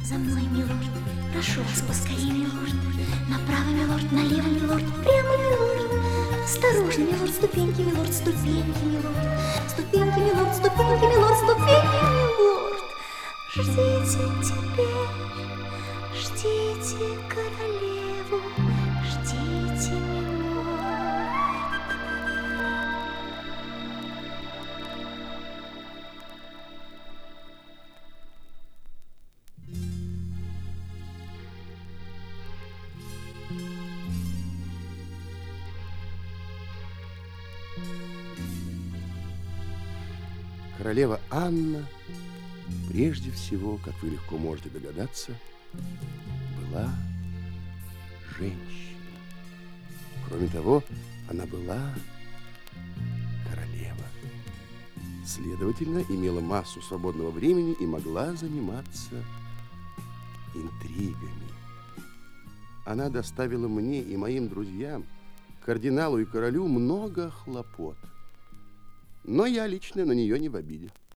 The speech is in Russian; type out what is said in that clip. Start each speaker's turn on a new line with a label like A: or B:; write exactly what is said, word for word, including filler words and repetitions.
A: За мной, милорд, прошу вас поскорее, милорд. Направо, милорд, налево, милорд, прямо, милорд. Осторожно, милорд, ступеньки, милорд, ступеньки, милорд. Ступеньки, милорд, ступеньки, милорд, ступеньки, милорд. Ждите теперь, ждите королеву, ждите, милорд.
B: Королева Анна, прежде всего, как вы легко можете догадаться, была женщиной. Кроме того, она была королева. Следовательно, имела массу свободного времени и могла заниматься интригами. Она доставила мне и моим друзьям, кардиналу и королю, много хлопот. Но я лично на нее не в обиде.